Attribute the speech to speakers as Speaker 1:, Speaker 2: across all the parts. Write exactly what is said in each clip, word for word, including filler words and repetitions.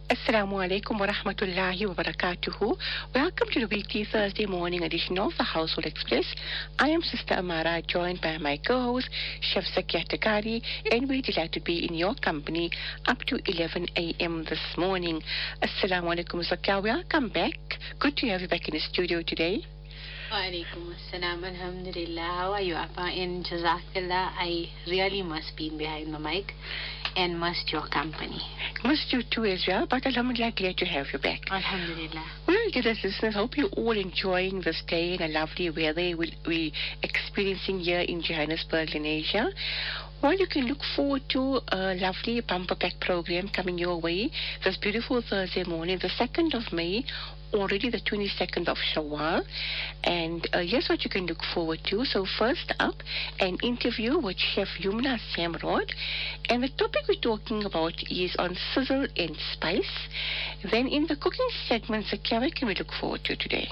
Speaker 1: Assalamu alaikum wa rahmatullahi wa barakatuhu. Welcome to the weekly Thursday morning edition of the Household Express. I am Sister Amara, joined by my co-host, Chef Zakia Takari, and we're delighted to be in your company up to eleven a.m. this morning. Assalamu alaikum, Zakia. Welcome back. Good to have you back in the studio today.
Speaker 2: Wa alaikum assalam, alhamdulillah. How are you, Appa? And Jazakallah, I really must be behind the mic and must your company.
Speaker 1: Must you too as well, but alhamdulillah, glad to have you back.
Speaker 2: Alhamdulillah.
Speaker 1: Well, dear listeners, hope you're all enjoying this day in a lovely weather we, we're experiencing here in Johannesburg, in Asia. Well, you can look forward to a lovely bumper pack program coming your way this beautiful Thursday morning, the second of May, already the twenty-second of Shawwal. And uh, here's what you can look forward to. So first up, an interview with Chef Yumna Samrod. And the topic we're talking about is on sizzle and spice. Then in the cooking segment, Zakia, what can we look forward to today?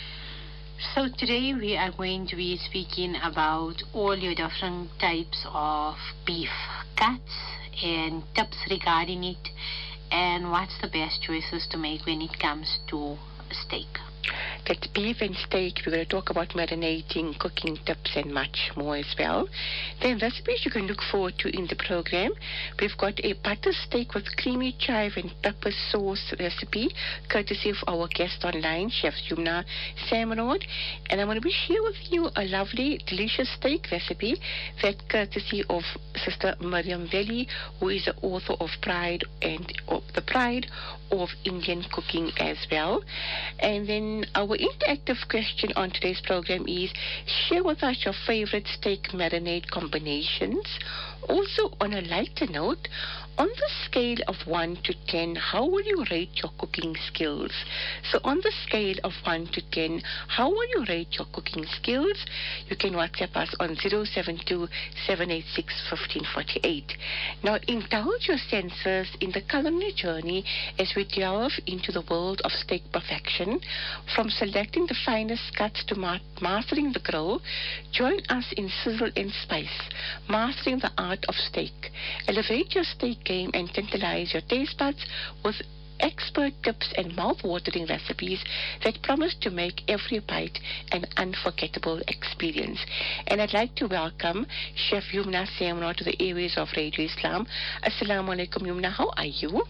Speaker 2: So today we are going to be speaking about all your different types of beef cuts and tips regarding it, and what's the best choices to make when it comes to steak.
Speaker 1: That's beef and steak. We're going to talk about marinating, cooking tips, and much more as well. Then recipes you can look forward to in the program. We've got a butter steak with creamy chive and pepper sauce recipe, courtesy of our guest online, Chef Yumna Samrod. And I'm going to be sharing with you a lovely, delicious steak recipe that courtesy of Sister Miriam Veli, who is the author of Pride and of the Pride of Indian Cooking as well. And then our interactive question on today's program is, share with us your favorite steak marinade combinations. Also, on a lighter note, on the scale of one to ten, how will you rate your cooking skills? So on the scale of one to ten, how will you rate your cooking skills? You can WhatsApp us on zero seven two, seven eight six, one five four eight. Now, indulge your senses in the culinary journey as we delve into the world of steak perfection. From selecting the finest cuts to ma- mastering the grill, join us in Sizzle and Spice, mastering the art of steak. Elevate your steak game and tantalize your taste buds with expert tips and mouth-watering recipes that promise to make every bite an unforgettable experience. And I'd like to welcome Chef Yumna Samrod to the airways of Radio Islam. Assalamu alaikum, Yumna. How are you?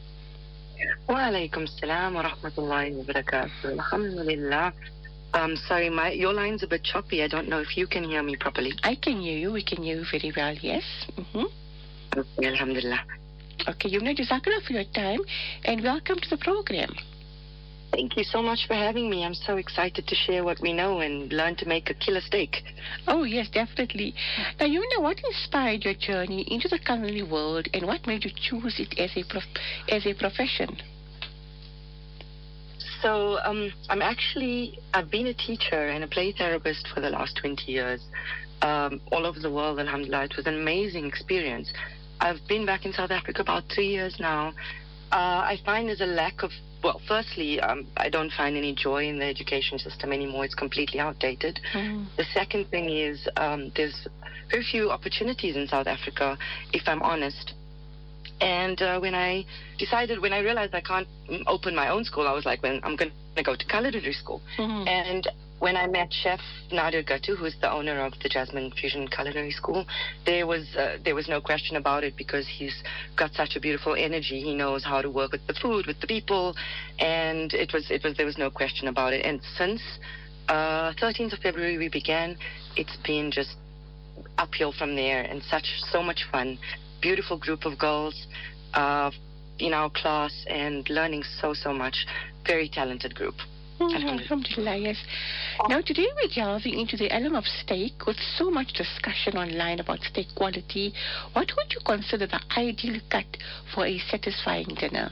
Speaker 3: Wa alaikum salam wa rahmatullahi wa barakatuh. Alhamdulillah. Um, sorry, my your line's a bit choppy. I don't know if you can hear me properly.
Speaker 1: I can hear you. We can hear you very well, yes. Mm-hmm.
Speaker 3: Okay, alhamdulillah.
Speaker 1: Okay, Yumna, Jazakallah for your time and welcome to the program.
Speaker 3: Thank you so much for having me. I'm so excited to share what we know and learn to make a killer steak.
Speaker 1: Oh, yes, definitely. Now, Yumna, what inspired your journey into the culinary world and what made you choose it as a, prof- as a profession?
Speaker 3: So, um, I'm actually, I've been a teacher and a play therapist for the last twenty years, um, all over the world, alhamdulillah. It was an amazing experience. I've been back in South Africa about three years now. Uh, I find there's a lack of, well, firstly, um, I don't find any joy in the education system anymore. It's completely outdated. Mm. The second thing is um, there's very few opportunities in South Africa, if I'm honest. And uh, when I decided, when I realized I can't open my own school, I was like, well, I'm going to go to culinary school. Mm-hmm. And when I met Chef Nadir Gatu, who's the owner of the Jasmine Fusion Culinary School, there was uh, there was no question about it because he's got such a beautiful energy. He knows how to work with the food, with the people, and it was it was there was no question about it. And since uh, thirteenth of February we began, it's been just uphill from there, and such so much fun. Beautiful group of girls uh, in our class and learning so, so much. Very talented group.
Speaker 1: Mm-hmm. Alhamdulillah, yes. Now, today we're delving into the element of steak with so much discussion online about steak quality. What would you consider the ideal cut for a satisfying dinner?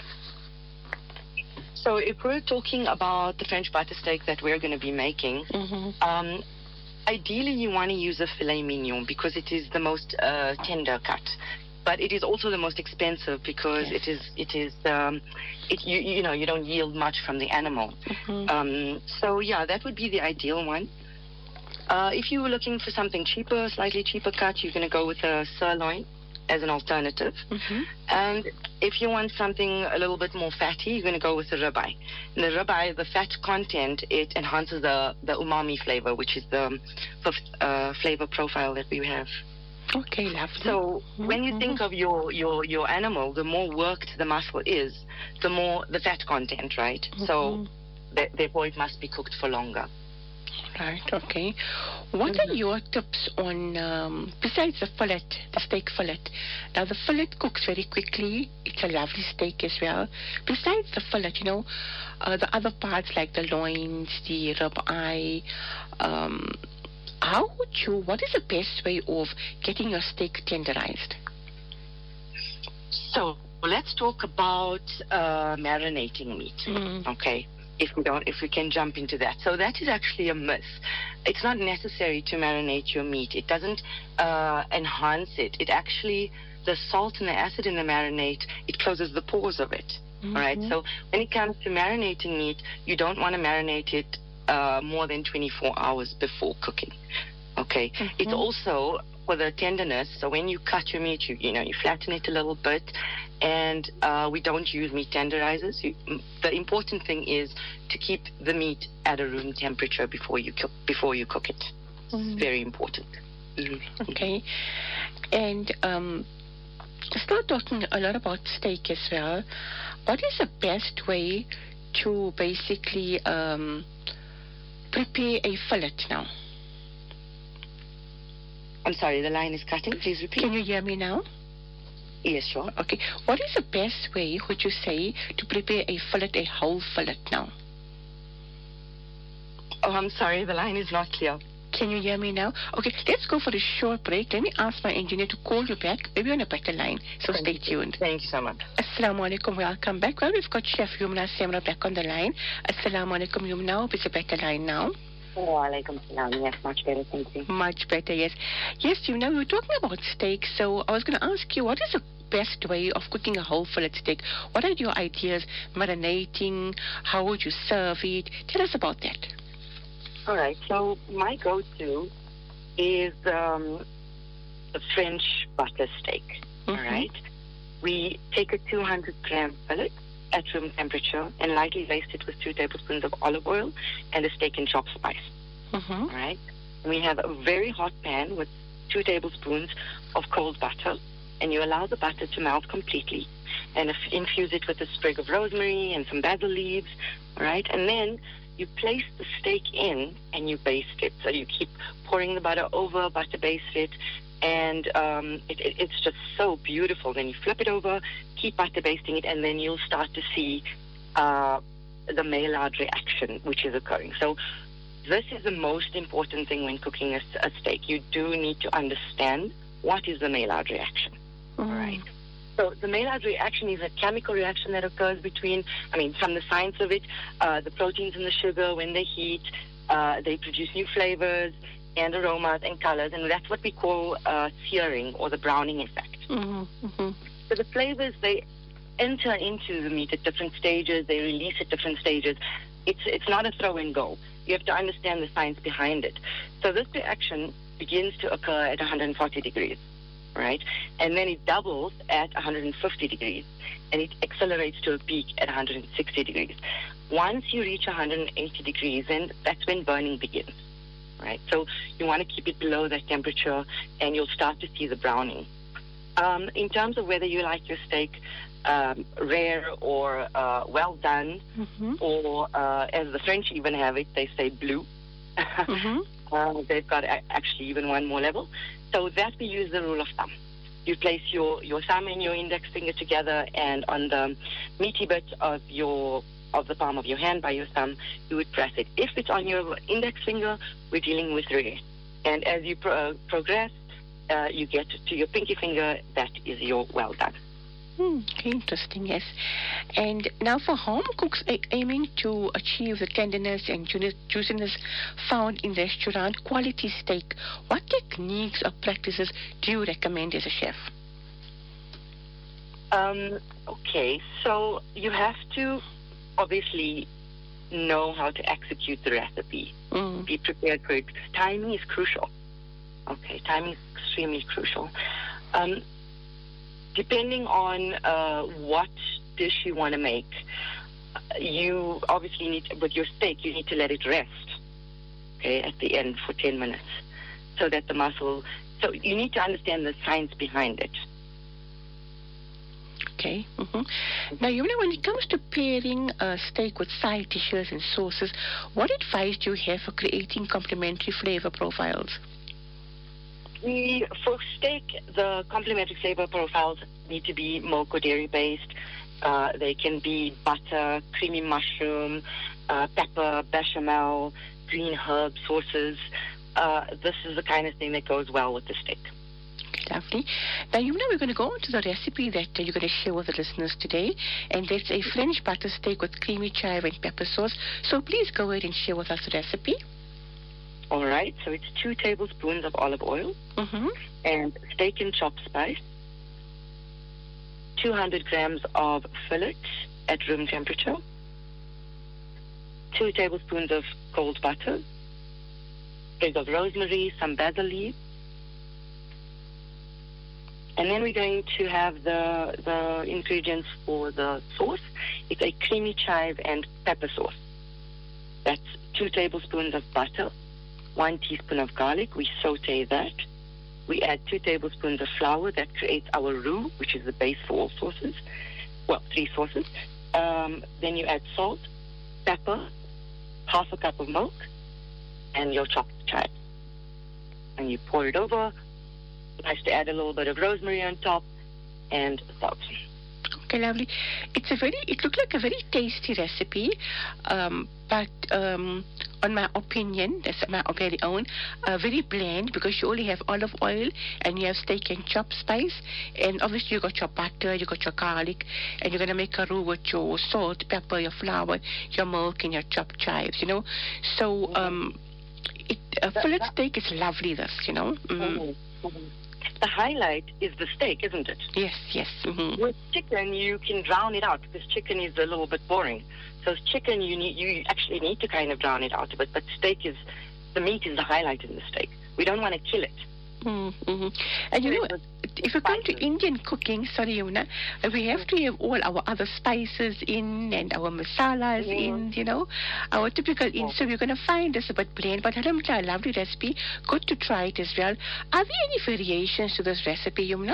Speaker 3: So if we're talking about the French butter steak that we're going to be making, mm-hmm. um, ideally, you want to use a filet mignon because it is the most uh, tender cut, but it is also the most expensive because yes. it is it is um, it you you know you don't yield much from the animal. Mm-hmm. Um, so yeah, that would be the ideal one. Uh, if you were looking for something cheaper, slightly cheaper cut, you're going to go with a sirloin. as an alternative.
Speaker 1: Mm-hmm.
Speaker 3: And if you want something a little bit more fatty, you're going to go with the ribeye. In the ribeye, the fat content, it enhances the, the umami flavor, which is the fifth uh, flavor profile that we have.
Speaker 1: Okay, lovely.
Speaker 3: So
Speaker 1: mm-hmm.
Speaker 3: when you think of your, your, your animal, the more worked the muscle is, the more the fat content, right?
Speaker 1: Mm-hmm.
Speaker 3: So th- therefore it must be cooked for longer.
Speaker 1: Right, okay. What mm-hmm. are your tips on, um, besides the fillet, the steak fillet? Now, the fillet cooks very quickly. It's a lovely steak as well. Besides the fillet, you know, uh, the other parts like the loins, the rib eye, um, how would you, what is the best way of getting your steak tenderized?
Speaker 3: So, let's talk about uh, marinating meat,
Speaker 1: mm.
Speaker 3: okay? If we don't, if we can jump into that. So that is actually a myth. It's not necessary to marinate your meat. It doesn't uh, enhance it. It actually, the salt and the acid in the marinade, it closes the pores of it.
Speaker 1: Mm-hmm.
Speaker 3: All right. So when it comes to marinating meat, you don't want to marinate it uh, more than twenty-four hours before cooking. Okay.
Speaker 1: Mm-hmm.
Speaker 3: It's also for the tenderness. So when you cut your meat, you you know you flatten it a little bit, and uh, we don't use meat tenderizers. You, the important thing is to keep the meat at a room temperature before you cook before you cook it.
Speaker 1: Mm-hmm.
Speaker 3: It's very important. Mm-hmm.
Speaker 1: Okay, and um, still talking a lot about steak as well. What is the best way to basically um, prepare a fillet now?
Speaker 3: I'm sorry, the line is cutting. Please repeat.
Speaker 1: Can you hear me now?
Speaker 3: Yes, sure.
Speaker 1: Okay. What is the best way, would you say, to prepare a fillet, a whole fillet now?
Speaker 3: Oh, I'm sorry, the line is not clear.
Speaker 1: Can you hear me now? Okay, let's go for a short break. Let me ask my engineer to call you back, maybe on a better line. So
Speaker 3: Thank
Speaker 1: stay
Speaker 3: you.
Speaker 1: tuned.
Speaker 3: Thank you so much.
Speaker 1: Assalamu alaikum. Welcome back. Well, we've got Chef Yumna Semra back on the line. Assalamu alaikum, Yumna. It's a better line now.
Speaker 4: Wa alaikum salam. Yes, much better, thank you.
Speaker 1: Much better, yes. Yes, you know, we were talking about steak, so I was going to ask you, what is the best way of cooking a whole fillet steak? What are your ideas? Marinating? How would you serve it? Tell us about that.
Speaker 3: All right, so my go-to is um, a French butter steak,
Speaker 1: mm-hmm.
Speaker 3: all right? We take a two hundred gram fillet at room temperature and lightly baste it with two tablespoons of olive oil and a steak and chop spice.
Speaker 1: Mm-hmm.
Speaker 3: All right. We have a very hot pan with two tablespoons of cold butter, and you allow the butter to melt completely, and if, infuse it with a sprig of rosemary and some basil leaves. All right, and then you place the steak in and you baste it. So you keep pouring the butter over, butter baste it, and um, it, it, it's just so beautiful. Then you flip it over, keep butter basting it, and then you'll start to see uh, the Maillard reaction, which is occurring. So this is the most important thing when cooking a, a steak. You do need to understand what is the Maillard reaction.
Speaker 1: Mm.
Speaker 3: All right. So the Maillard reaction is a chemical reaction that occurs between, I mean, from the science of it, uh, the proteins in the sugar, when they heat, uh, they produce new flavors and aromas and colors, and that's what we call uh, searing or the browning effect.
Speaker 1: Mm-hmm. Mm-hmm.
Speaker 3: So the flavors, they enter into the meat at different stages, they release at different stages. It's, it's not a throw and go. You have to understand the science behind it. So this reaction begins to occur at one hundred forty degrees. Right? And then it doubles at one hundred fifty degrees, and it accelerates to a peak at one hundred sixty degrees. Once you reach one hundred eighty degrees, then that's when burning begins, right? So you want to keep it below that temperature, and you'll start to see the browning. Um, in terms of whether you like your steak um, rare or uh, well done,
Speaker 1: mm-hmm.
Speaker 3: or uh, as the French even have it, they say blue.
Speaker 1: mm-hmm.
Speaker 3: uh, they've got a- actually even one more level. So that we use the rule of thumb. You place your, your thumb and your index finger together, and on the meaty bit of your of the palm of your hand by your thumb, you would press it. If it's on your index finger, we're dealing with rare. And as you pro- uh, progress, uh, you get to your pinky finger, that is your well done.
Speaker 1: Hmm, okay, interesting, yes. And now for home cooks a- aiming to achieve the tenderness and ju- juiciness found in restaurant quality steak, what techniques or practices do you recommend as a chef?
Speaker 3: Um, okay, so you have to obviously know how to execute the recipe.
Speaker 1: Mm.
Speaker 3: Be prepared for it, because timing is crucial. Okay, timing is extremely crucial. Um, depending on uh, what dish you want to make, you obviously need, to, with your steak, you need to let it rest, okay, at the end for ten minutes, so that the muscle, so you need to understand the science behind it.
Speaker 1: Okay. Mm-hmm. Now, you know, when it comes to pairing a steak with side dishes and sauces, what advice do you have for creating complementary flavor profiles?
Speaker 3: The, for steak, the complementary flavor profiles need to be milk or dairy based. Uh, they can be butter, creamy mushroom, uh, pepper, bechamel, green herb sauces. Uh, this is the kind of thing that goes well with the steak.
Speaker 1: Okay, lovely. Now, you know, we're going to go on to the recipe that uh, you're going to share with the listeners today, and that's a French butter steak with creamy chive and pepper sauce. So please go ahead and share with us the recipe.
Speaker 3: All right, so it's two tablespoons of olive oil
Speaker 1: Mm-hmm.
Speaker 3: and steak and chop spice, two hundred grams of fillet at room temperature, two tablespoons of cold butter, sprig of rosemary, some basil leaves, and then we're going to have the, the ingredients for the sauce. It's a creamy chive and pepper sauce. That's two tablespoons of butter, one teaspoon of garlic. We saute that. We add two tablespoons of flour. That creates our roux, which is the base for all sauces. Well, three sauces. Um, then you add salt, pepper, half a cup of milk, and your chopped chives. And you pour it over. Nice to add a little bit of rosemary on top and salt.
Speaker 1: Okay, lovely. It's a very, it looked like a very tasty recipe, um, but um, on my opinion, that's my very own, uh, very bland because you only have olive oil and you have steak and chop spice, and obviously you got your butter, you got your garlic, and you're going to make a roux with your salt, pepper, your flour, your milk, and your chopped chives, you know. So um, it, a fillet steak is lovely, this, you know. Mm.
Speaker 3: Mm-hmm. The highlight is the steak, isn't it?
Speaker 1: Yes, yes. Mm-hmm.
Speaker 3: With chicken, you can drown it out because chicken is a little bit boring. So chicken, you need you actually need to kind of drown it out a bit. But steak is, the meat is the highlight in the steak. We don't want to kill it.
Speaker 1: Mm-hmm. And you know, if we come to Indian cooking, sorry, Yumna, we have to have all our other spices in and our masalas mm-hmm. in, you know, our typical in. So we're going to find this a bit plain, but alhamdulillah, a lovely recipe. Good to try it as well. Are there any variations to this recipe, Yumna?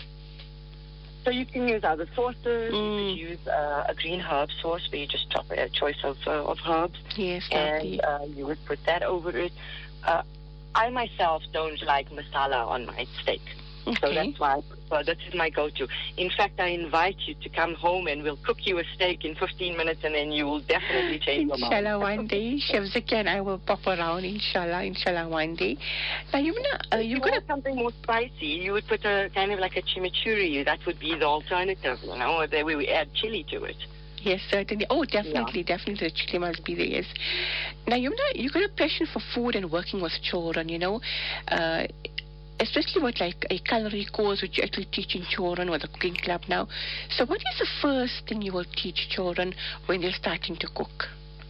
Speaker 3: So you can use other sauces.
Speaker 1: Mm.
Speaker 3: You can use uh, a green herb sauce where you just chop a choice of uh, of herbs.
Speaker 1: Yes,
Speaker 3: and uh, you would put that over it. Uh, I myself don't like masala on my steak.
Speaker 1: Okay.
Speaker 3: So that's why well, this is my go-to. In fact, I invite you to come home and we'll cook you a steak in fifteen minutes and then you will definitely change your mind.
Speaker 1: Inshallah, one day, Chef Zaki and I will pop around, inshallah, inshallah, one day. Now, you're gonna, uh, you're
Speaker 3: you
Speaker 1: gonna...
Speaker 3: want something more spicy, you would put a kind of like a chimichurri. That would be the alternative, you know, where we add chili to it.
Speaker 1: Yes, certainly. Oh, definitely, yeah. definitely. The chili must be there, yes. Now, you know, you've got a passion for food and working with children, you know, uh, especially with like a culinary course which you're actually teaching children with a cooking club now. So what is the first thing you will teach children when they're starting to cook?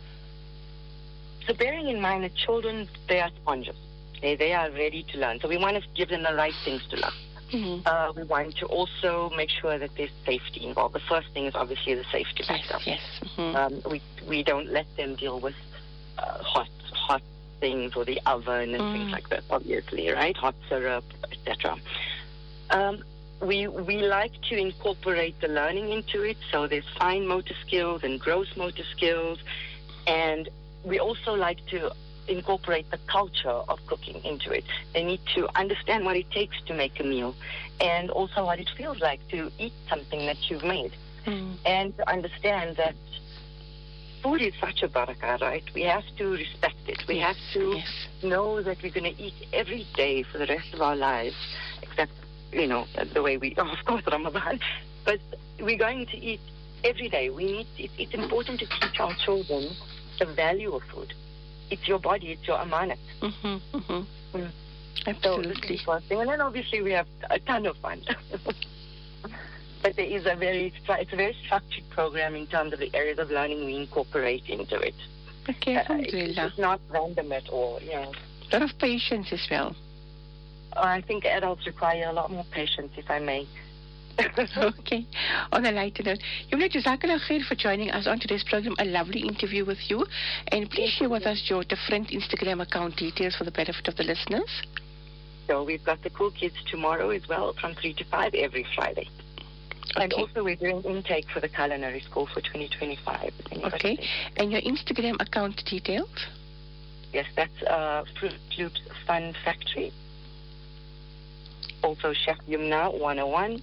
Speaker 3: So bearing in mind that children, they are sponges. They, they are ready to learn. So we want to give them the right things to learn.
Speaker 1: Mm-hmm.
Speaker 3: Uh, we want to also make sure that there's safety involved. The first thing is obviously the safety
Speaker 1: Yes,
Speaker 3: factor.
Speaker 1: yes. Mm-hmm.
Speaker 3: Um, we we don't let them deal with uh, hot hot things or the oven and
Speaker 1: Mm.
Speaker 3: things like that. Obviously, right? Hot syrup, et cetera. Um, we we like to incorporate the learning into it. So there's fine motor skills and gross motor skills, and we also like to incorporate the culture of cooking into it. They need to understand what it takes to make a meal and also what it feels like to eat something that you've made.
Speaker 1: Mm.
Speaker 3: And to understand that food is such a barakah, right? We have to respect it. We
Speaker 1: Yes,
Speaker 3: have to
Speaker 1: yes.
Speaker 3: know that we're going to eat every day for the rest of our lives, except, you know, the way we, oh, of course, Ramadan. But we're going to eat every day. We need. It, it's important to teach our children the value of food. It's your body, it's your amanat.
Speaker 1: Mm-hmm, mm-hmm.
Speaker 3: Mm.
Speaker 1: Absolutely.
Speaker 3: So this is the first thing. And then obviously we have a ton of fun. But there is a very, it's a very structured program in terms of the areas of learning we incorporate into it.
Speaker 1: Okay,
Speaker 3: Uh,
Speaker 1: alhamdulillah.
Speaker 3: it's not random at all, you know.
Speaker 1: A lot of patience as well.
Speaker 3: I think adults require a lot more patience, if I may.
Speaker 1: Okay. On a lighter note, Yumna, Jazakallah khair for joining us on today's program. A lovely interview with you. And please share with us your different Instagram account details for the benefit of the listeners.
Speaker 3: So we've got the Cool Kids tomorrow as well, from three to five every Friday. Okay. And also we're doing intake for the culinary school for twenty twenty-five.
Speaker 1: Okay. And your Instagram account details?
Speaker 3: Yes, that's uh, Fruit Loops Fun Factory. Also Chef Yumna one oh one.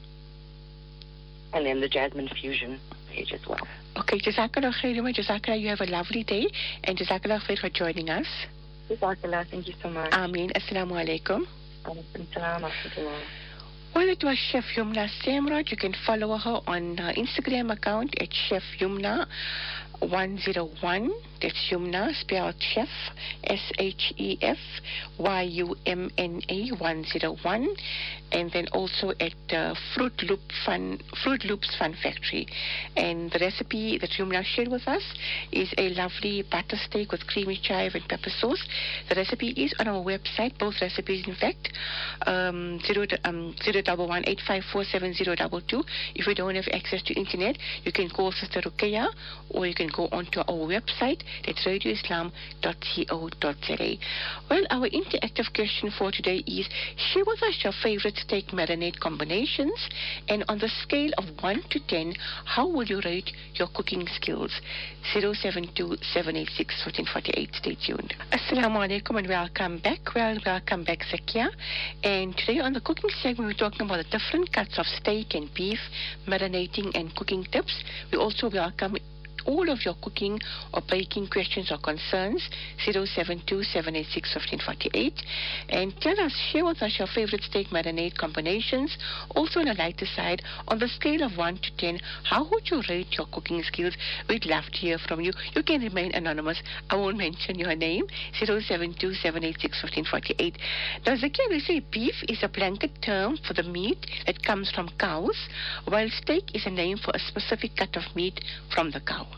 Speaker 3: And then the Jasmine Fusion page as well.
Speaker 1: Okay, Jazakallah khair, Jazakallah, you have a lovely day. And Jazakallah khair for joining us.
Speaker 3: Jazakallah, thank you so much.
Speaker 1: Ameen. Assalamu alaikum.
Speaker 3: Alaikum salam wa rahmatullah.
Speaker 1: Well, it was Chef Yumna Semraj. You can follow her on her Instagram account at Chef Yumna one oh one. That's Yumna, spelled Chef, S H E F Y U M N A one oh one. And then also at uh, Fruit Loop Fun, Fruit Loops Fun Factory. And the recipe that Yumna shared with us is a lovely butter steak with creamy chive and pepper sauce. The recipe is on our website, both recipes in fact, um, zero, um, zero one one eight five four seven zero two two. If you don't have access to internet, you can call Sister Ruqayya, or you can go onto our website, that's radio islam dot co dot za. Well, our interactive question for today is, share with us your favorite steak marinade combinations, and on the scale of one to ten, how will you rate your cooking skills? zero seven two seven eight six one four four eight. Stay tuned. Assalamu alaikum and welcome back. Well, welcome back, Zakia. And today on the cooking segment, we're talking about the different cuts of steak and beef, marinating and cooking tips. We also welcome all of your cooking or baking questions or concerns, zero seven two seven eight six one five four eight. And tell us, share with us your favorite steak marinade combinations. Also on a lighter side, on the scale of one to ten, how would you rate your cooking skills? We'd love to hear from you. You can remain anonymous. I won't mention your name, zero seven two seven eight six one five four eight. Now, Zakia, we say beef is a blanket term for the meat that comes from cows, while steak is a name for a specific cut of meat from the cow.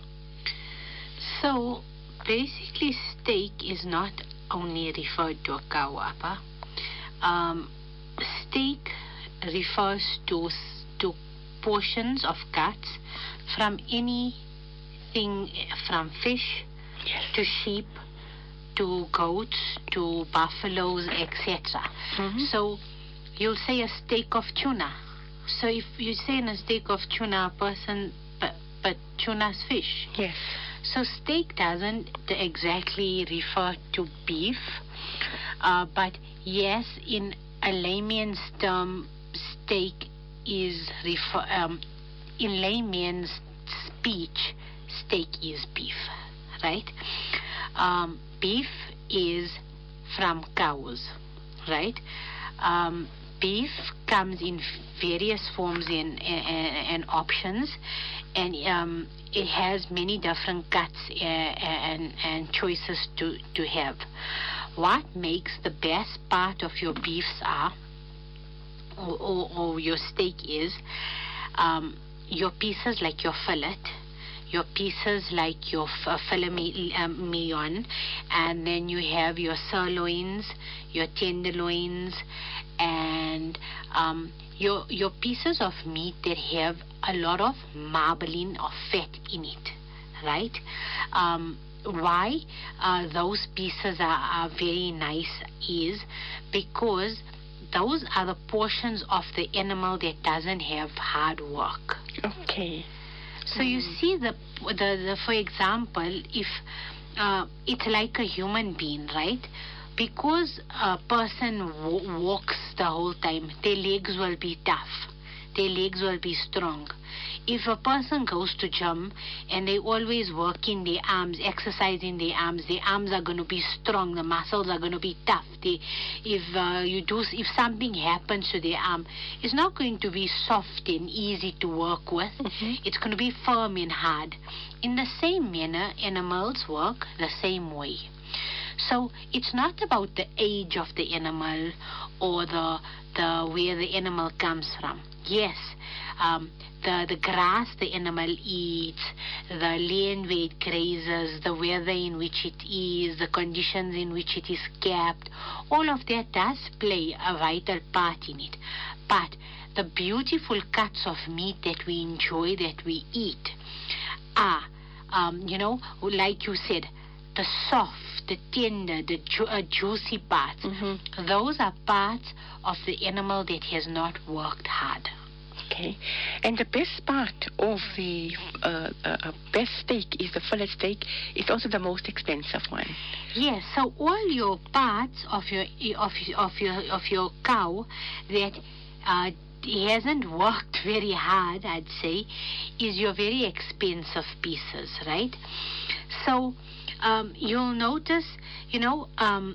Speaker 2: So, basically, steak is not only referred to a cow, Appa. Um, steak refers to, to portions of cuts from anything from fish
Speaker 1: Yes.
Speaker 2: to sheep to goats to buffaloes, et cetera.
Speaker 1: Mm-hmm.
Speaker 2: So, you'll say a steak of tuna. So, if you say in a steak of tuna, a person, but, but tuna's fish.
Speaker 1: Yes.
Speaker 2: So steak doesn't exactly refer to beef, uh, but yes, in a layman's term, steak is refer um, in layman's speech, steak is beef, right? Um, beef is from cows, right? Um, beef comes in various forms and, and, and options, and um, it has many different cuts uh, and, and choices to, to have. What makes the best part of your beefs are, or, or, or your steak is, um, your pieces like your fillet, your pieces like your f- filet mignon, and then you have your sirloins, your tenderloins, and um, your your pieces of meat that have a lot of marbling or fat in it, right? Um, why uh, those pieces are, are very nice is because those are the portions of the animal that doesn't have hard work.
Speaker 1: Okay.
Speaker 2: So you see, the, the, the for example, if uh, it's like a human being, right? Because a person w- walks the whole time, their legs will be tough. Their legs will be strong. If a person goes to gym and they always working their arms, exercising their arms, their arms are going to be strong. The muscles are going to be tough. They, if uh, you do, if something happens to their arm, it's not going to be soft and easy to work with.
Speaker 1: Mm-hmm.
Speaker 2: It's going to be firm and hard. In the same manner, animals work the same way. So it's not about the age of the animal or the the where the animal comes from. Yes, um, the the grass the animal eats, the land where it grazes, the weather in which it is, the conditions in which it is kept, all of that does play a vital part in it. But the beautiful cuts of meat that we enjoy, that we eat, are, um, you know, like you said, the soft, the tender, the ju- uh, juicy parts.
Speaker 1: Mm-hmm.
Speaker 2: Those are parts of the animal that has not worked hard.
Speaker 1: Okay. And the best part of the uh, uh, uh, best steak is the fillet steak. It's also the most expensive one.
Speaker 2: Yes, so all your parts of your of of your of your cow that uh, hasn't worked very hard, I'd say, is your very expensive pieces, right? So um, you'll notice, you know, um,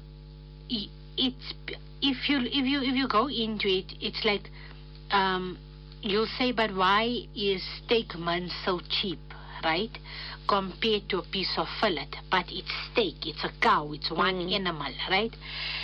Speaker 2: it's if you if you if you go into it, it's like. Um, You'll say, but why is steak man so cheap, right? Compared to a piece of fillet. But it's steak, it's a cow, it's one
Speaker 1: Mm.
Speaker 2: animal, right?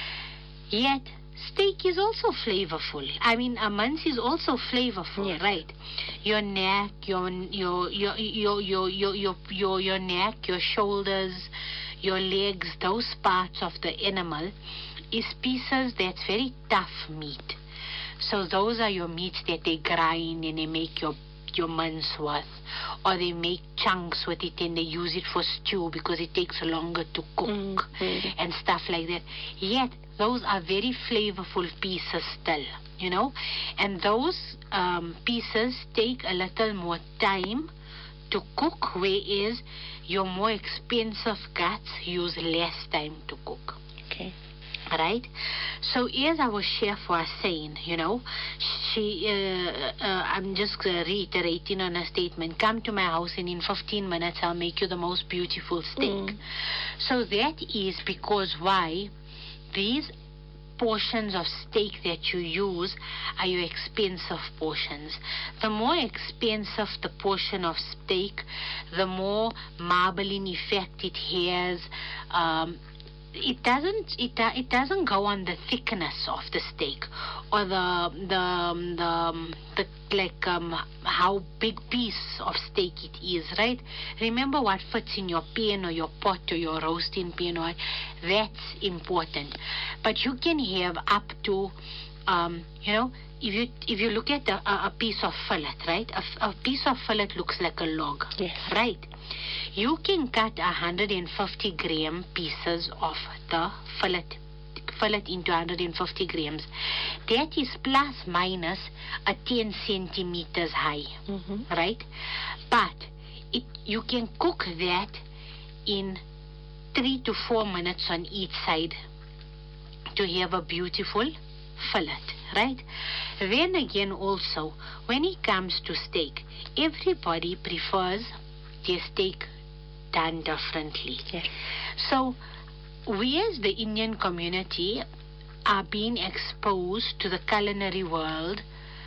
Speaker 2: Yet, steak is also flavorful. I mean, a man's is also flavorful,
Speaker 1: Yes.
Speaker 2: right? Your neck, your your your your your your your your, your neck, your shoulders, your legs, those parts of the animal is pieces that's very tough meat. So those are your meats that they grind and they make your your man's worth, or they make chunks with it and they use it for stew because it takes longer to cook
Speaker 1: Mm-hmm.
Speaker 2: and stuff like that. Yet those are very flavorful pieces still, you know, and those um, pieces take a little more time to cook, whereas your more expensive cuts use less time to cook.
Speaker 1: Okay.
Speaker 2: Right? So as our chef was saying, you know, she, uh, uh, I'm just uh, reiterating on a statement, come to my house and in fifteen minutes I'll make you the most beautiful steak.
Speaker 1: Mm.
Speaker 2: So that is because why these portions of steak that you use are your expensive portions. The more expensive the portion of steak, the more marbling effect it has. Um, It doesn't. It uh, it doesn't go on the thickness of the steak, or the the um, the, um, the like um, how big piece of steak it is. Right. Remember what fits in your pan or your pot or your roasting pan. Or that's important. But you can have up to, um, you know, if you if you look at a, a piece of fillet, right? A, a piece of fillet looks like a log.
Speaker 1: Yes.
Speaker 2: Right. You can cut one hundred fifty gram pieces of the fillet, fillet into one hundred fifty grams. That is plus minus a ten centimeters high,
Speaker 1: Mm-hmm.
Speaker 2: right? But it you can cook that in three to four minutes on each side to have a beautiful fillet, right? Then again also, when it comes to steak, everybody prefers their steak done differently.
Speaker 1: Yes.
Speaker 2: So we as the Indian community are being exposed to the culinary world.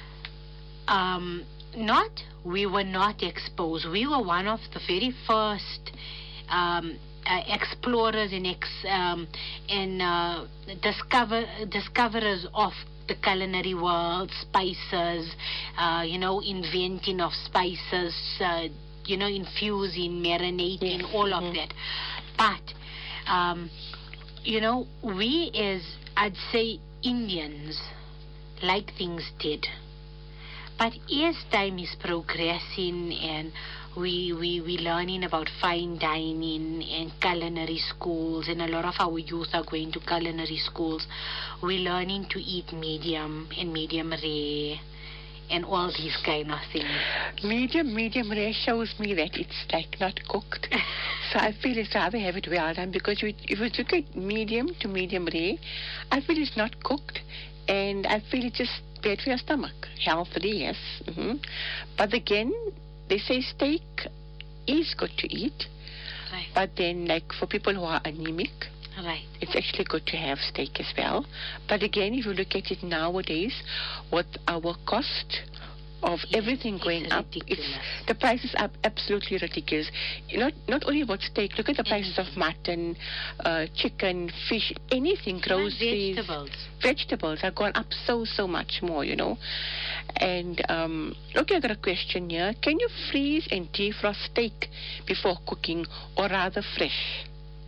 Speaker 2: Um, not, we were not exposed. We were one of the very first um, uh, explorers and, ex, um, and uh, discover, discoverers of the culinary world, spices, uh, you know, inventing of spices, uh, you know, infusing, marinating,
Speaker 1: Yes.
Speaker 2: all
Speaker 1: Mm-hmm.
Speaker 2: of that. But, um, you know, we as, I'd say, Indians like things dead. But as time is progressing and we, we, we learning about fine dining and culinary schools, and a lot of our youth are going to culinary schools, we're learning to eat medium and medium rare and all these kind of things.
Speaker 1: Medium, medium rare shows me that it's like not cooked. So I feel it's rather have it well done, because you, if you look at medium to medium rare, I feel it's not cooked, and I feel it's just bad for your stomach. Healthy, yes. Mm-hmm. But again, they say steak is good to eat,
Speaker 2: Right,
Speaker 1: but then like for people who are anemic,
Speaker 2: right.
Speaker 1: it's actually good to have steak as well. But again, if you look at it nowadays, with our cost of
Speaker 2: Yes,
Speaker 1: everything
Speaker 2: it's
Speaker 1: going up, it's,
Speaker 2: ridiculous.
Speaker 1: the prices are absolutely ridiculous. Not not only about steak, look at the prices of mutton, uh, chicken, fish, anything, groceries.
Speaker 2: Vegetables.
Speaker 1: Vegetables have gone up so, so much more, you know. And, um, okay, I got a question here. Can you freeze and defrost steak before cooking, or rather fresh?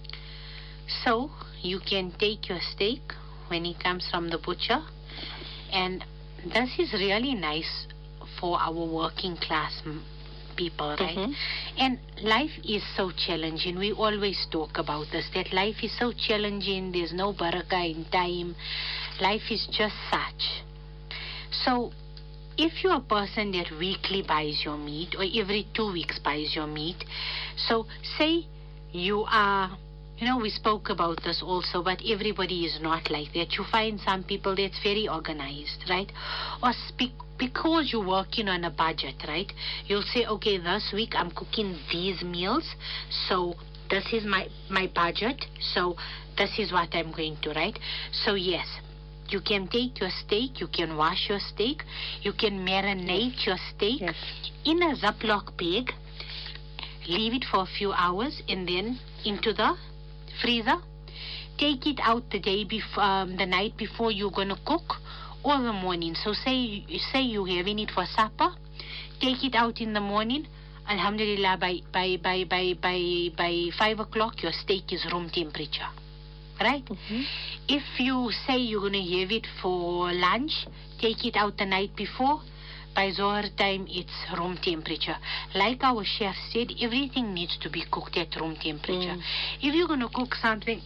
Speaker 2: So you can take your steak when it comes from the butcher, and this is really nice for our working class m- people, right?
Speaker 1: Mhm.
Speaker 2: And life is so challenging. We always talk about this, that life is so challenging. There's no barakah in time. Life is just such. So if you're a person that weekly buys your meat or every two weeks buys your meat, so say you are, you know, we spoke about this also, but everybody is not like that. You find some people that's very organized, right? Or speak, because you're working on a budget, right? You'll say, okay, this week I'm cooking these meals, so this is my, my budget, so this is what I'm going to, right? So yes, you can take your steak, you can wash your steak, you can marinate your steak
Speaker 1: Yes.
Speaker 2: in a Ziploc bag, leave it for a few hours, and then into the freezer. Take it out the day before, um, the night before you're gonna cook, or the morning. So say say you're having it for supper, take it out in the morning. Alhamdulillah, by by by by by by five o'clock, your steak is room temperature, right?
Speaker 1: Mhm.
Speaker 2: If you say you're gonna have it for lunch, take it out the night before. By Zohar time, it's room temperature. Like our chef said, everything needs to be cooked at room temperature.
Speaker 1: Mm.
Speaker 2: If you're going to cook something,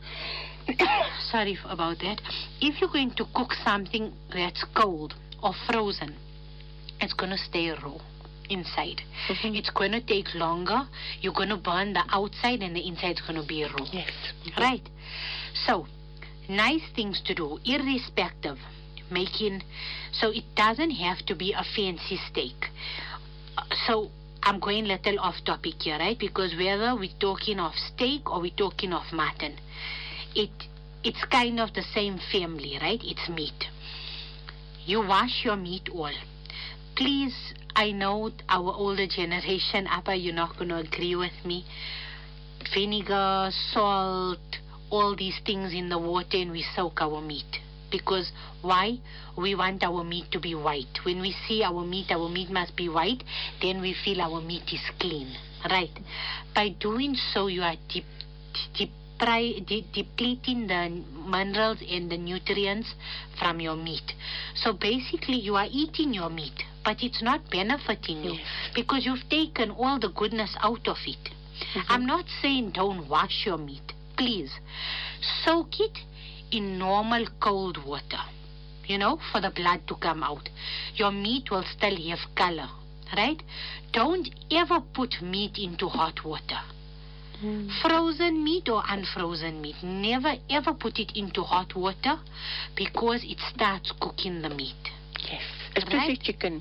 Speaker 2: sorry f- about that. If you're going to cook something that's cold or frozen, it's going to stay raw inside.
Speaker 1: Mhm.
Speaker 2: It's going to take longer. You're going to burn the outside and the inside's going to be raw.
Speaker 1: Yes.
Speaker 2: Right. So, nice things to do, irrespective. Making, so it doesn't have to be a fancy steak. Uh, So, I'm going a little off topic here, right? Because whether we're talking of steak or we're talking of mutton, it it's kind of the same family, right? It's meat. You wash your meat all. Please, I know our older generation, Appa, you're not going to agree with me. Vinegar, salt, all these things in the water, and we soak our meat. Because why? We want our meat to be white. When we see our meat, our meat must be white, then we feel our meat is clean, right? By doing so, you are de- de- depri- de- depleting the minerals and the nutrients from your meat. So basically, you are eating your meat, but it's not benefiting you
Speaker 1: Yes.
Speaker 2: because you've taken all the goodness out of it. I'm not saying don't wash your meat. Please, soak it in normal cold water, you know, for the blood to come out. Your meat will still have color, right? Don't ever put meat into hot water.
Speaker 1: Mm.
Speaker 2: Frozen meat or unfrozen meat, never ever put it into hot water because it starts cooking the meat.
Speaker 1: Yes. Especially
Speaker 2: Right.
Speaker 1: chicken.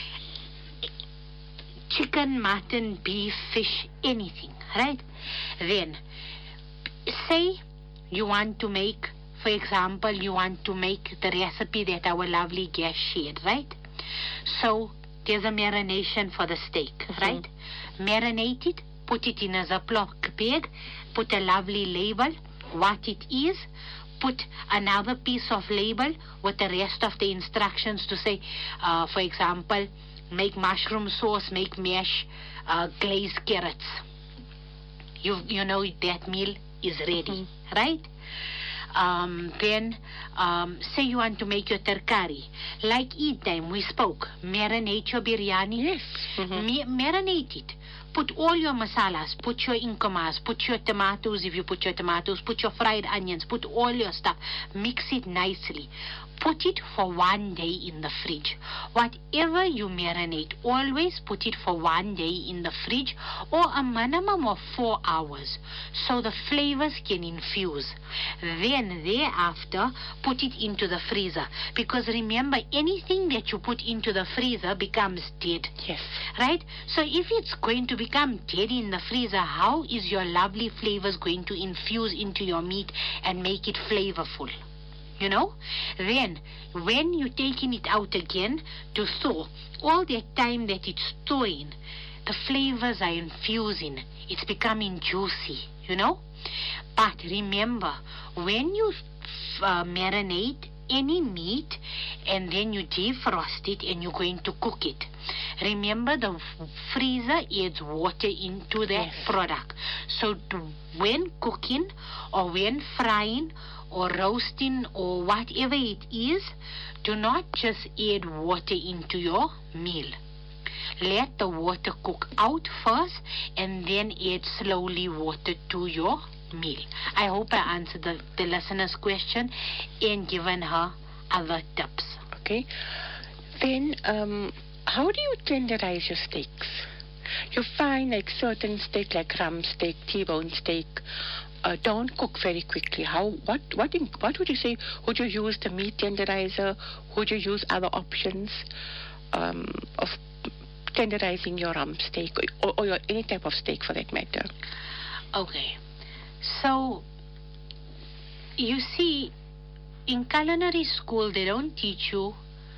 Speaker 2: Chicken, mutton, beef, fish, anything, right? Then, say you want to make, for example, you want to make the recipe that our lovely guest shared, right? So, there's a marination for the steak, right? Marinate it, put it in a Ziploc bag, put a lovely label, what it is, put another piece of label with the rest of the instructions to say, uh, for example, make mushroom sauce, make mash, uh, glazed carrots. You you know that meal is ready, right? Um, then, um, say you want to make your terkari. Like Eid time, we spoke. Marinate your biryani.
Speaker 1: Yes. Mhm.
Speaker 2: Ma- marinate it. Put all your masalas, put your inkomas, put your tomatoes if you put your tomatoes, put your fried onions, put all your stuff. Mix it nicely. Put it for one day in the fridge. Whatever you marinate, always put it for one day in the fridge or a minimum of four hours so the flavors can infuse. Then thereafter, put it into the freezer. Because remember, anything that you put into the freezer becomes dead.
Speaker 1: Yes.
Speaker 2: Right? So if it's going to become dead in the freezer, how is your lovely flavors going to infuse into your meat and make it flavorful? You know? Then, when you're taking it out again to thaw, all that time that it's thawing, the flavors are infusing. It's becoming juicy, you know? But remember, when you uh, marinate any meat and then you defrost it and you're going to cook it, Remember, the freezer adds water into the
Speaker 1: Yes.
Speaker 2: product. So to, when cooking or when frying or roasting or whatever it is, do not just add water into your meal. Let the water cook out first and then add slowly water to your meal. I hope I answered the, the listener's question and given her other tips.
Speaker 1: Okay. Then, um, how do you tenderize your steaks? You find like certain steak, like rump steak, T-bone steak, uh, don't cook very quickly. How? What? What? In, what would you say? Would you use the meat tenderizer? Would you use other options um, of tenderizing your rump steak or, or your, any type of steak for that matter?
Speaker 2: Okay. So, you see, in culinary school, they don't teach you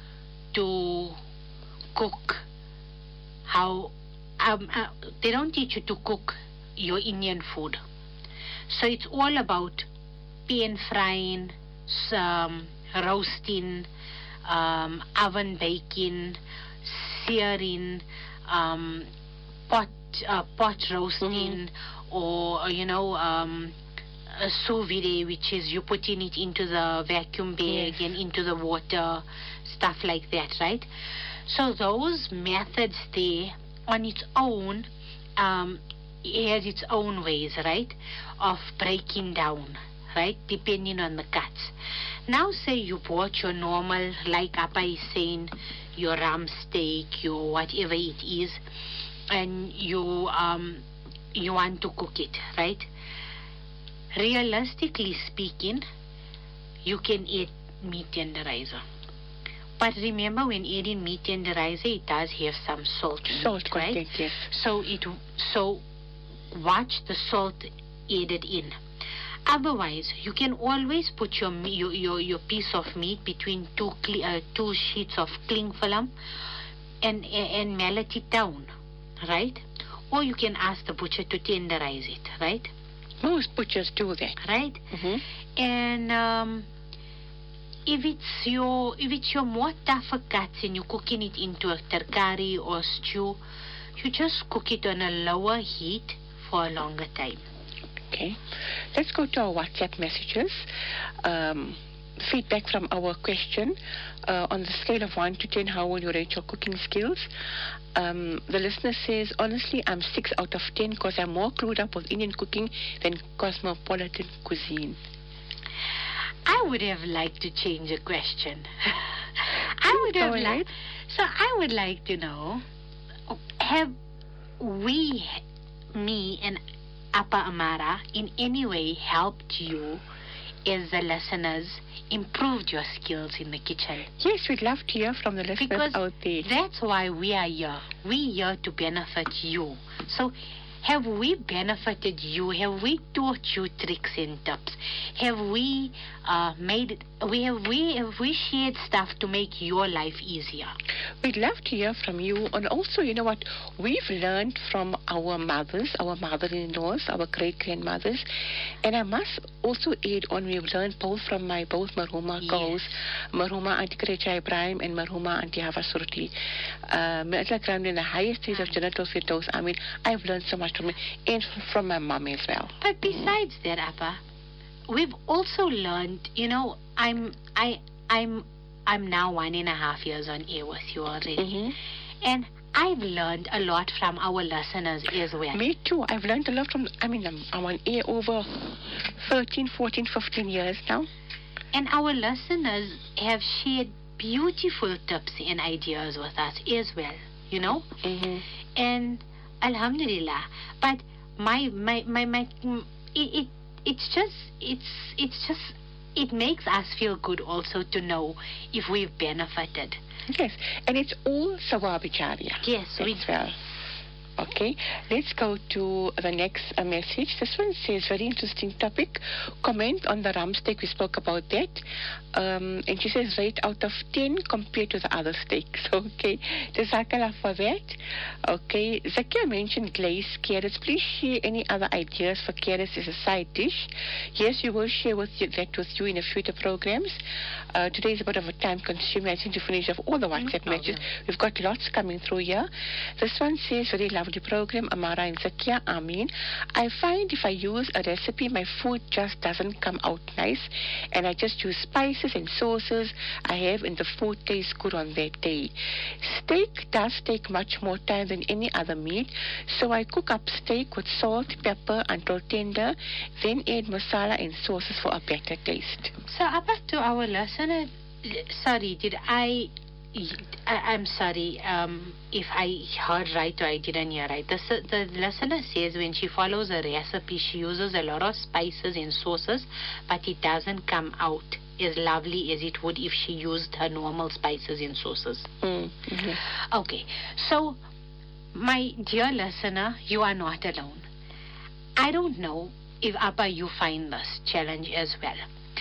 Speaker 2: to cook how, um, uh, they don't teach you to cook your Indian food. So it's all about pan frying, um, roasting, um, oven baking, searing, um, pot, uh, pot roasting, mm-hmm. or, you know, um, a sous vide, which is you putting it into the vacuum bag yes. and into the water, stuff like that, right? So those methods there on its own, um, it has its own ways, right, of breaking down, right, depending on the cuts. Now say you bought your normal, like Appa is saying, your rump steak, your whatever it is, and you um you want to cook it, right? Realistically speaking, you can add meat tenderizer. But remember, when adding meat tenderizer, it does have some salt in
Speaker 1: Salt
Speaker 2: it, right?
Speaker 1: content, yes.
Speaker 2: So it so watch the salt added in. Otherwise, you can always put your your your, your piece of meat between two cle- uh, two sheets of cling film, and and melt it down, right? Or you can ask the butcher to tenderize it, right?
Speaker 1: Most butchers do that,
Speaker 2: right?
Speaker 1: Mm-hmm.
Speaker 2: And um, if it's your if it's your more tougher cuts and you're cooking it into a terkari or stew, you just cook it on a lower heat for a longer time.
Speaker 1: Okay, let's go to our WhatsApp messages. Um, feedback from our question uh, on the scale of one to ten, how will you rate your cooking skills? Um, the listener says, honestly, I'm six out of ten because I'm more clued up with Indian cooking than cosmopolitan cuisine.
Speaker 2: I would have liked to change the question. I would have liked. So I would like to know: have we, me and Appa Amara, in any way helped you, as the listeners, improved your skills in the kitchen?
Speaker 1: Yes, we'd love to hear from the listeners
Speaker 2: because
Speaker 1: out there.
Speaker 2: That's why we are here. We're here to benefit you. So, have we benefited you? Have we taught you tricks and tips? Have we uh, made it, we have we have we shared stuff to make your life easier?
Speaker 1: We'd love to hear from you. And also, you know what, we've learned from our mothers, our mother-in-laws, our great-grandmothers. And I must also add on, we've learned both from my both Marhuma
Speaker 2: yes.
Speaker 1: girls, Marhuma Auntie Krecha Ibrahim and Marhuma Auntie Hava Surti. Um, in the highest stage of genital fetus. I mean, I've learned so much from me and from my mom as well.
Speaker 2: But besides mm. that, Appa, we've also learned, you know, I'm I I'm I'm now one and a half years on air with you already.
Speaker 1: Mm-hmm.
Speaker 2: And I've learned a lot from our listeners as well.
Speaker 1: Me too. I've learned a lot from, I mean, I'm, I'm on air over thirteen, fourteen, fifteen years now.
Speaker 2: And our listeners have shared beautiful tips and ideas with us as well, you know?
Speaker 1: Mm-hmm.
Speaker 2: And Alhamdulillah. But my, my, my, my, it, it, it's just, it's, it's just, it makes us feel good also to know if we've benefited.
Speaker 1: Yes, and it's all Sawabicharya.
Speaker 2: Yes,
Speaker 1: we, well. Okay, let's go to the next uh, message. This one says, very interesting topic. Comment on the rum steak. We spoke about that. Um, and she says, rate out of ten compared to the other steaks. Okay, Jazakallah for that. Okay, Zakia mentioned glazed carrots. Please share any other ideas for carrots as a side dish. Yes, we will share with you, that with you in a future programs. Uh, today is a bit of a time consuming. I think to finish off all the WhatsApp
Speaker 2: No
Speaker 1: messages. We've got lots coming through here. This one says, very lovely program, Amara and Zakia, Amin. I find if I use a recipe, my food just doesn't come out nice, and I just use spices and sauces I have, and the food tastes good on that day. Steak does take much more time than any other meat, so I cook up steak with salt, pepper until tender, then add masala and sauces for a better taste.
Speaker 2: So, up to our listener, sorry, did I... I, I'm sorry um, if I heard right or I didn't hear right. The, the listener says when she follows a recipe, she uses a lot of spices and sauces, but it doesn't come out as lovely as it would if she used her normal spices and sauces.
Speaker 1: Mm, mm-hmm.
Speaker 2: Okay, so my dear listener, you are not alone. I don't know if, Appa, you find this challenge as well.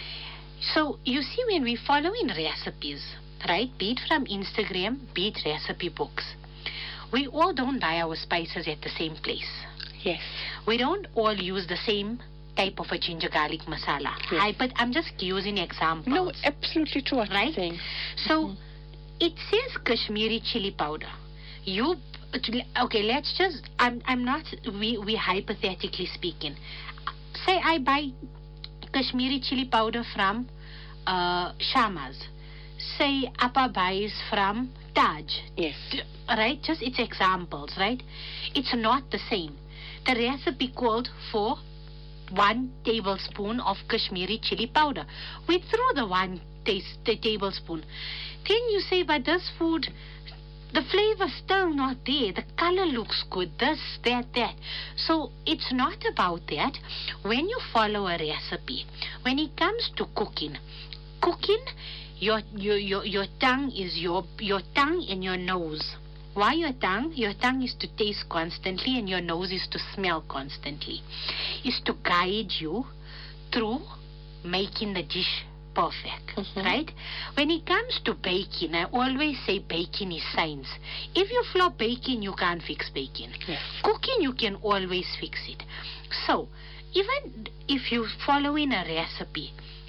Speaker 2: So, you see, when we follow in recipes, right, be it from Instagram, be it recipe books, we all don't buy our spices at the same place.
Speaker 1: Yes.
Speaker 2: We don't all use the same type of a ginger garlic masala.
Speaker 1: Yes.
Speaker 2: I, but I'm just using examples.
Speaker 1: No, absolutely true what
Speaker 2: right?
Speaker 1: you're saying.
Speaker 2: So,
Speaker 1: Mm-hmm.
Speaker 2: it says Kashmiri chili powder. You, okay, let's just, I'm, I'm not, we, we hypothetically speaking. Say I buy Kashmiri chili powder from uh, Shama's. Say Appa buys from Taj.
Speaker 1: Yes.
Speaker 2: Right? Just it's examples, right? It's not the same. The recipe called for one tablespoon of Kashmiri chili powder. We threw the one taste, the tablespoon. Then you say, but this food, the flavor's still not there. The color looks good, this, that, that. So it's not about that. When you follow a recipe, when it comes to cooking, cooking, Your, your your your tongue is your your tongue and your nose. Why your tongue? Your tongue is to taste constantly, and your nose is to smell constantly. Is to guide you through making the dish perfect,
Speaker 1: Mm-hmm.
Speaker 2: right? When it comes to baking, I always say baking is science. If you flop baking, you can't fix baking.
Speaker 1: Yes.
Speaker 2: Cooking, you can always fix it. So, even if you follow in a recipe,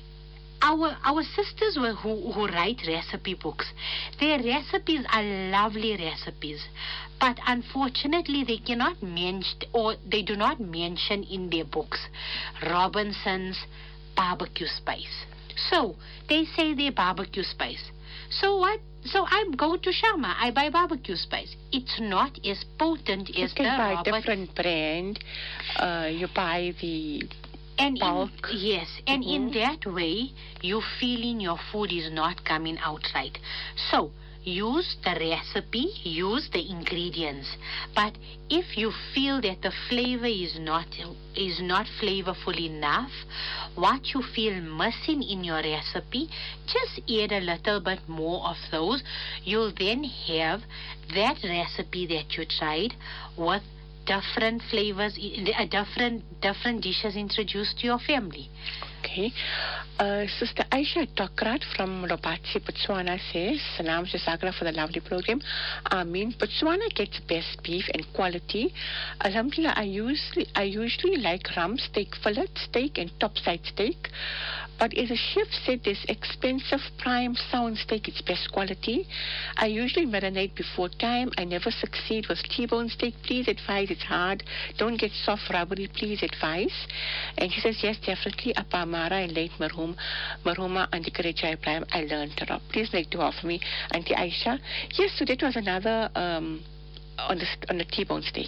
Speaker 2: Our our sisters were who, who write recipe books, their recipes are lovely recipes, but unfortunately they cannot mention, or they do not mention in their books, Robinson's barbecue spice. So they say they're barbecue spice. So what? So I go to Shama, I buy barbecue spice. It's not as potent as
Speaker 1: You can
Speaker 2: the
Speaker 1: buy
Speaker 2: Robert.
Speaker 1: different brand. Uh, you buy the
Speaker 2: And
Speaker 1: bulk.
Speaker 2: in, yes, and
Speaker 1: Mhm.
Speaker 2: in that way, you feeling your food is not coming out right. So, use the recipe, use the ingredients. But if you feel that the flavor is not is not flavorful enough, what you feel missing in your recipe, just add a little bit more of those. You'll then have that recipe that you tried with different flavors, uh, different different dishes introduced to your family.
Speaker 1: Okay. Uh, Sister Aisha Tokrat from Lobatse, Botswana says, Salam Jazakallah for the lovely program. I mean, Botswana gets best beef and quality. Alhamdulillah, I usually, I usually like rum steak fillet steak and topside steak. But as a chef said, this expensive prime sound steak is best quality. I usually marinate before time. I never succeed with T-bone steak. Please advise. It's hard. Don't get soft rubbery. Please advise. And she says, yes, definitely. Appa Amara and late Marhum, Marhuma Auntie Karecha Ibrahim. I learned it up. Please make dua for me, Auntie Aisha. Yes, so that was another um, on the on the T-bone steak.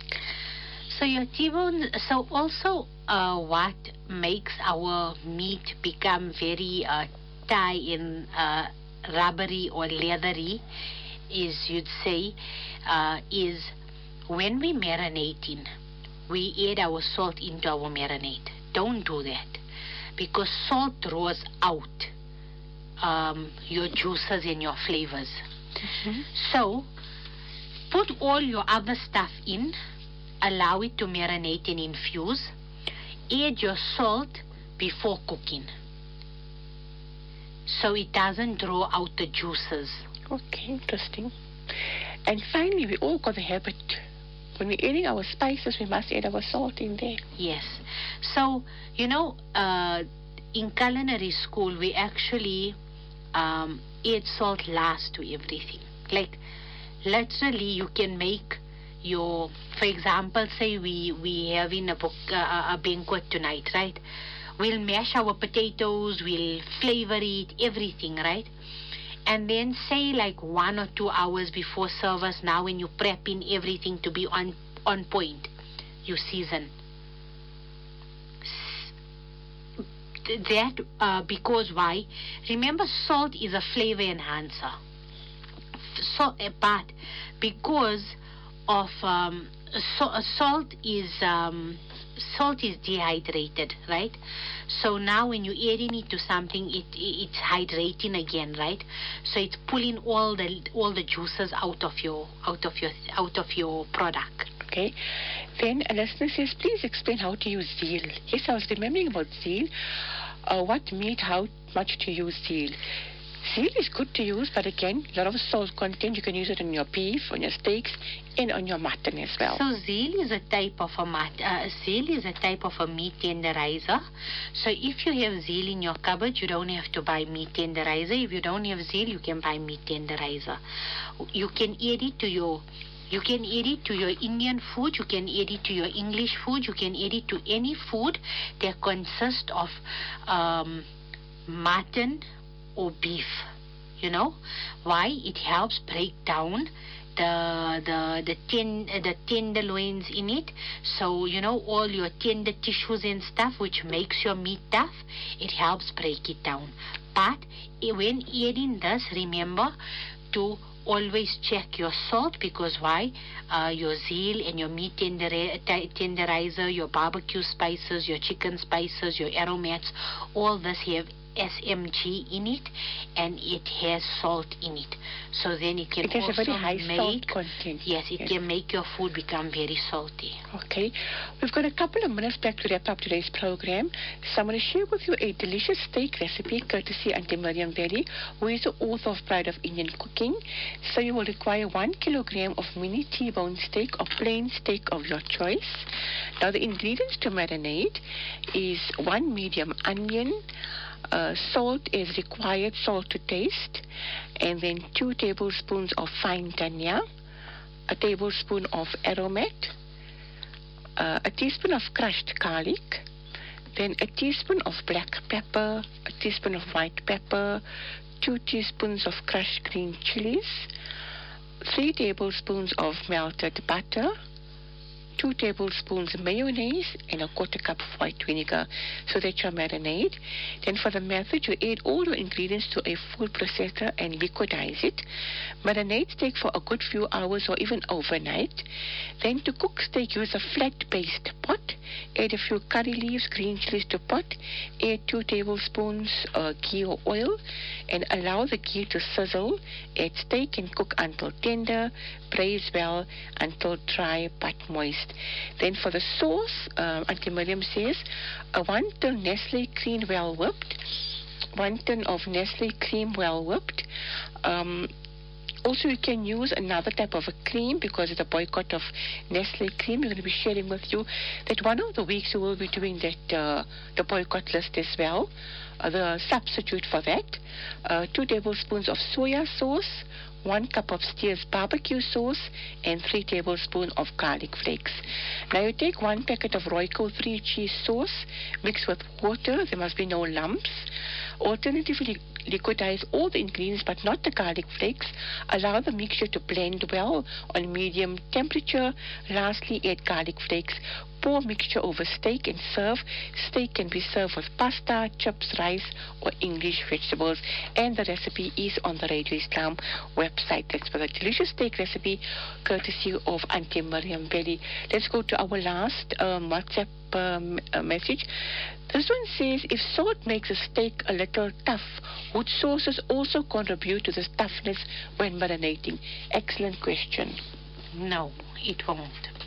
Speaker 2: So your T-bone, so also uh, what makes our meat become very uh, tie in uh, rubbery or leathery is, you'd say, uh, is when we marinating, we add our salt into our marinade. Don't do that, because salt draws out um, your juices and your flavors.
Speaker 1: Mm-hmm.
Speaker 2: So put all your other stuff in, allow it to marinate and infuse. Add your salt before cooking, so it doesn't draw out the juices.
Speaker 1: Okay, interesting. And finally, we all got the habit. When we're adding our spices, we must add our salt in there.
Speaker 2: Yes. So, you know, uh, in culinary school, we actually um, add salt last to everything. Like, literally, you can make your, for example, say we, we having a, book, uh, a banquet tonight, right? We'll mash our potatoes, we'll flavor it, everything, right? And then say like one or two hours before service, now when you're prepping everything to be on, on point, you season. That, uh, because why? Remember, salt is a flavor enhancer. So, but because of um, so, salt is um, salt is dehydrated, right? So now when you're adding it to something, it it's hydrating again, right? So it's pulling all the all the juices out of your out of your out of your product.
Speaker 1: Okay. Then a listener says, please explain how to use zeal. Yes, I was remembering about zeal. Uh, what meat, how much to use zeal. Zeal is good to use, but again, a lot of salt content. You can use it on your beef, on your steaks, and on your mutton as well.
Speaker 2: So zeal is a type of a mat, uh, zeal is a type of a meat tenderizer. So if you have zeal in your cupboard, you don't have to buy meat tenderizer. If you don't have zeal, you can buy meat tenderizer. You can add it to your You can add it to your Indian food, you can add it to your English food, you can add it to any food that consists of um, mutton or beef. You know why? It helps break down the the the ten the tenderloins in it. So you know all your tender tissues and stuff, which makes your meat tough. It helps break it down. But when adding this, remember to always check your salt, because why? Uh, your zeal and your meat tender- tenderizer, your barbecue spices, your chicken spices, your aromats, all this have S M G in it, and it has salt in it. So then it can
Speaker 1: it has
Speaker 2: also
Speaker 1: a very high
Speaker 2: make
Speaker 1: salt content.
Speaker 2: Yes, it
Speaker 1: yes.
Speaker 2: can make your food become very salty.
Speaker 1: Okay, we've got a couple of minutes back to wrap up today's program. So I'm going to share with you a delicious steak recipe courtesy Auntie Miriam Belly, who is the author of Pride of Indian Cooking. So you will require one kilogram of mini T-bone steak or plain steak of your choice. Now the ingredients to marinate is one medium onion. Uh, salt is required, salt to taste, and then two tablespoons of fine dhania, a tablespoon of aromat, uh, a teaspoon of crushed garlic, then a teaspoon of black pepper, a teaspoon of white pepper, two teaspoons of crushed green chilies, three tablespoons of melted butter, two tablespoons mayonnaise, and a quarter cup of white vinegar. So that's your marinade. Then for the method, you add all your ingredients to a food processor and liquidize it. Marinate steak for a good few hours or even overnight. Then to cook steak, use a flat-based pot. Add a few curry leaves, green chilies to pot. Add two tablespoons uh, ghee or oil, and allow the ghee to sizzle. Add steak and cook until tender. Braise well until dry but moist. Then for the sauce, um, Auntie Miriam says, a one tin Nestle cream well whipped, one tin of Nestle cream well whipped. Um, also, you can use another type of a cream because it's a boycott of Nestle cream. We're going to be sharing with you that one of the weeks we will be doing that uh, the boycott list as well. Uh, the substitute for that, uh, two tablespoons of soya sauce, one cup of Steers barbecue sauce, and three tablespoons of garlic flakes. Now you take one packet of Royco three cheese sauce, mix with water. There must be no lumps. Alternatively, liquidize all the ingredients but not the garlic flakes. Allow the mixture to blend well on medium temperature. Lastly, add garlic flakes. Pour mixture over steak and serve. Steak can be served with pasta, chips, rice, or English vegetables. And the recipe is on the Radio Islam website. That's for the delicious steak recipe, courtesy of Auntie Miriam Belly. Let's go to our last um, WhatsApp um, uh, message. This one says, if salt makes a steak a little tough, would sauces also contribute to this toughness when marinating? Excellent question.
Speaker 2: No, it won't.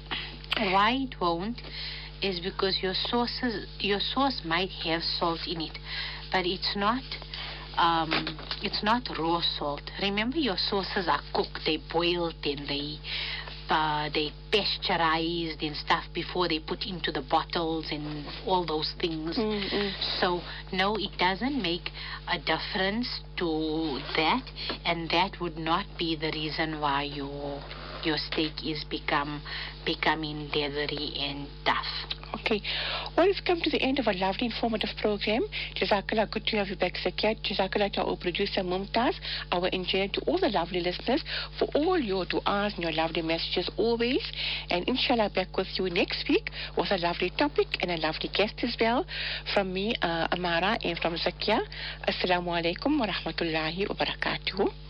Speaker 2: Why it won't is because your sauces, your sauce might have salt in it, but it's not. Um, it's not raw salt. Remember, your sauces are cooked, they boiled, and they uh, they pasteurized and stuff before they put into the bottles and all those things.
Speaker 1: Mm-mm.
Speaker 2: So no, it doesn't make a difference to that, and that would not be the reason why your your steak is become becoming leathery and tough.
Speaker 1: Okay. Well, we've come to the end of a lovely informative program. Jazakallah, good to have you back, Zakia. Jazakallah to our producer, Mumtaz, our engineer, to all the lovely listeners for all your du'as and your lovely messages always. And inshallah, back with you next week with a lovely topic and a lovely guest as well. From me, uh, Amara, and from Zakia. Assalamu alaikum wa rahmatullahi wa barakatuhu.